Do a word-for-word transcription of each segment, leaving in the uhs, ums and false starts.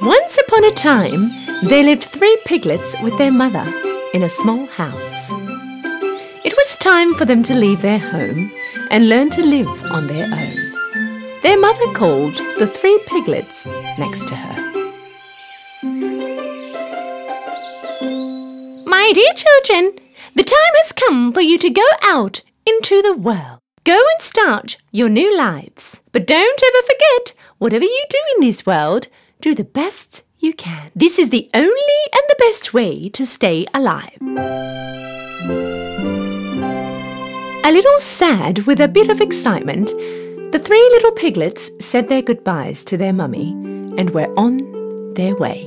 Once upon a time, there lived three piglets with their mother in a small house. It was time for them to leave their home and learn to live on their own. Their mother called the three piglets next to her. My dear children, the time has come for you to go out into the world. Go and start your new lives. But don't ever forget, whatever you do in this world, do the best you can. This is the only and the best way to stay alive. A little sad with a bit of excitement, the three little piglets said their goodbyes to their mummy and were on their way.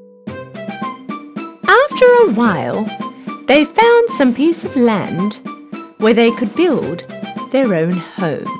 After a while, they found some piece of land where they could build their own home.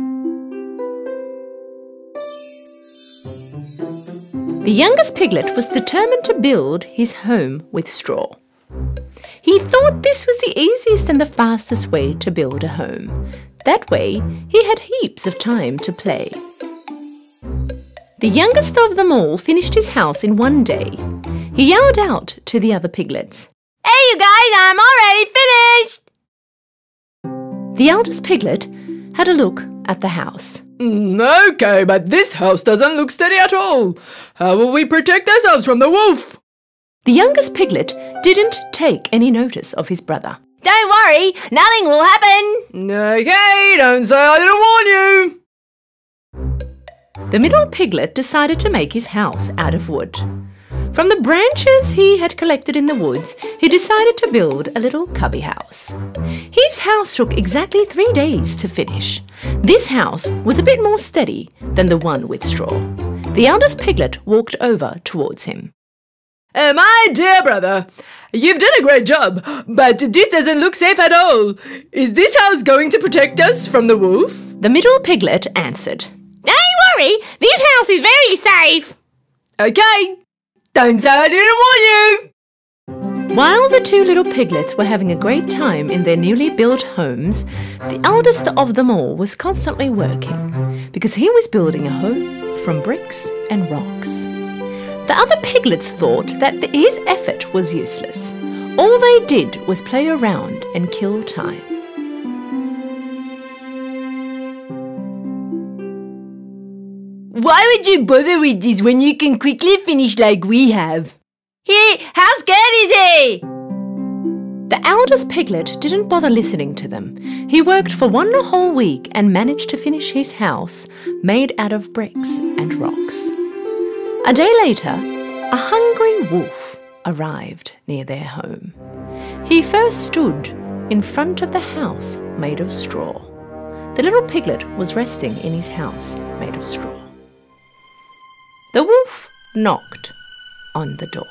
The youngest piglet was determined to build his home with straw. He thought this was the easiest and the fastest way to build a home. That way, he had heaps of time to play. The youngest of them all finished his house in one day. He yelled out to the other piglets, "Hey you guys, I'm already finished!" The eldest piglet had a look at the house. Mm, okay, but this house doesn't look steady at all. How will we protect ourselves from the wolf? The youngest piglet didn't take any notice of his brother. Don't worry, nothing will happen. Okay, don't say I didn't warn you. The middle piglet decided to make his house out of wood. From the branches he had collected in the woods, he decided to build a little cubby house. His house took exactly three days to finish. This house was a bit more steady than the one with straw. The eldest piglet walked over towards him. Uh, my dear brother, you've done a great job, but this doesn't look safe at all. Is this house going to protect us from the wolf? The middle piglet answered, Don't worry, this house is very safe. Okay. Don't say I didn't warn you! While the two little piglets were having a great time in their newly built homes, the eldest of them all was constantly working because he was building a home from bricks and rocks. The other piglets thought that his effort was useless. All they did was play around and kill time. Why would you bother with this when you can quickly finish like we have? Hey, how scared is he? The eldest piglet didn't bother listening to them. He worked for one whole week and managed to finish his house made out of bricks and rocks. A day later, a hungry wolf arrived near their home. He first stood in front of the house made of straw. The little piglet was resting in his house made of straw. The wolf knocked on the door.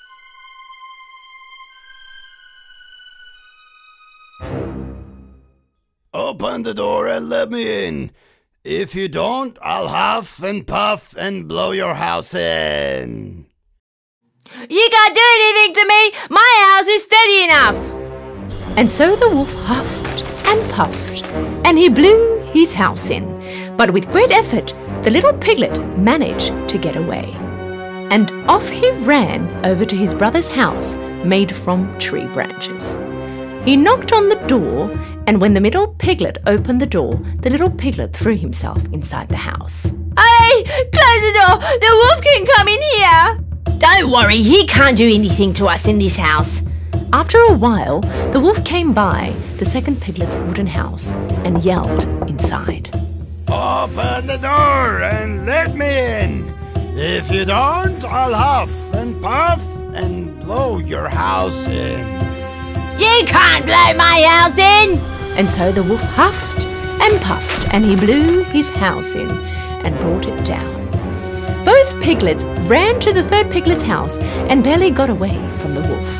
Open the door and let me in. If you don't, I'll huff and puff and blow your house in. You can't do anything to me. My house is steady enough. And so the wolf huffed and puffed, and he blew his house in. But with great effort, the little piglet managed to get away. And off he ran over to his brother's house made from tree branches. He knocked on the door, and when the middle piglet opened the door, the little piglet threw himself inside the house. Hey, close the door. The wolf can come in here. Don't worry, he can't do anything to us in this house. After a while, the wolf came by the second piglet's wooden house and yelled inside. Open the door and let me in. If you don't, I'll huff and puff and blow your house in. You can't blow my house in. And so the wolf huffed and puffed, and he blew his house in and brought it down. Both piglets ran to the third piglet's house and barely got away from the wolf.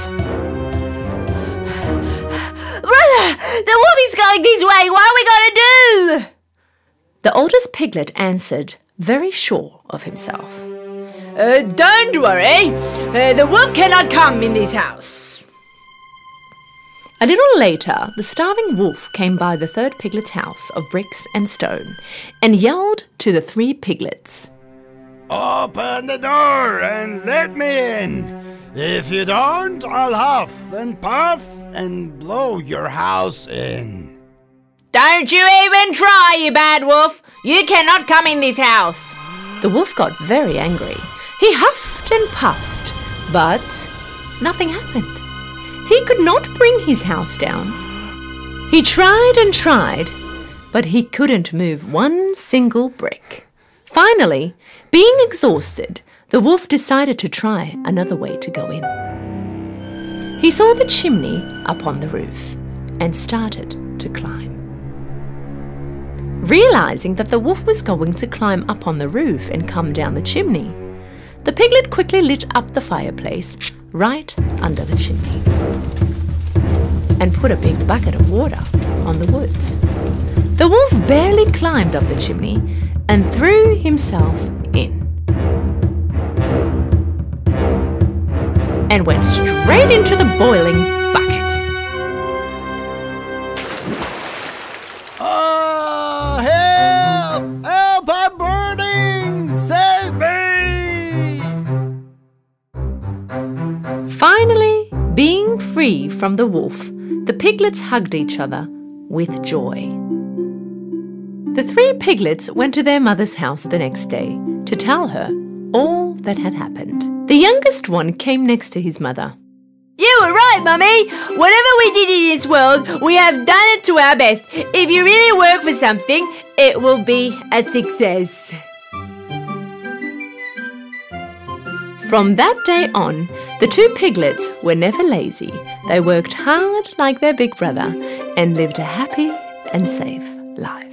Brother, the wolf is going this way. What are we going to do? The oldest piglet answered, very sure of himself. Uh, don't worry. Uh, the wolf cannot come in this house. A little later, the starving wolf came by the third piglet's house of bricks and stone and yelled to the three piglets. Open the door and let me in. If you don't, I'll huff and puff and blow your house in. Don't you even try, you bad wolf. You cannot come in this house. The wolf got very angry. He huffed and puffed, but nothing happened. He could not bring his house down. He tried and tried, but he couldn't move one single brick. Finally, being exhausted, the wolf decided to try another way to go in. He saw the chimney up on the roof and started to climb. Realizing that the wolf was going to climb up on the roof and come down the chimney, the piglet quickly lit up the fireplace right under the chimney and put a big bucket of water on the wood. The wolf barely climbed up the chimney and threw himself in and went straight into the boiling bucket. Oh, help! Help, I'm burning! Save me! Finally, being free from the wolf, the piglets hugged each other with joy. The three piglets went to their mother's house the next day to tell her all that had happened. The youngest one came next to his mother. You were right, Mummy. Whatever we did in this world, we have done it to our best. If you really work for something, it will be a success. From that day on, the two piglets were never lazy. They worked hard like their big brother and lived a happy and safe life.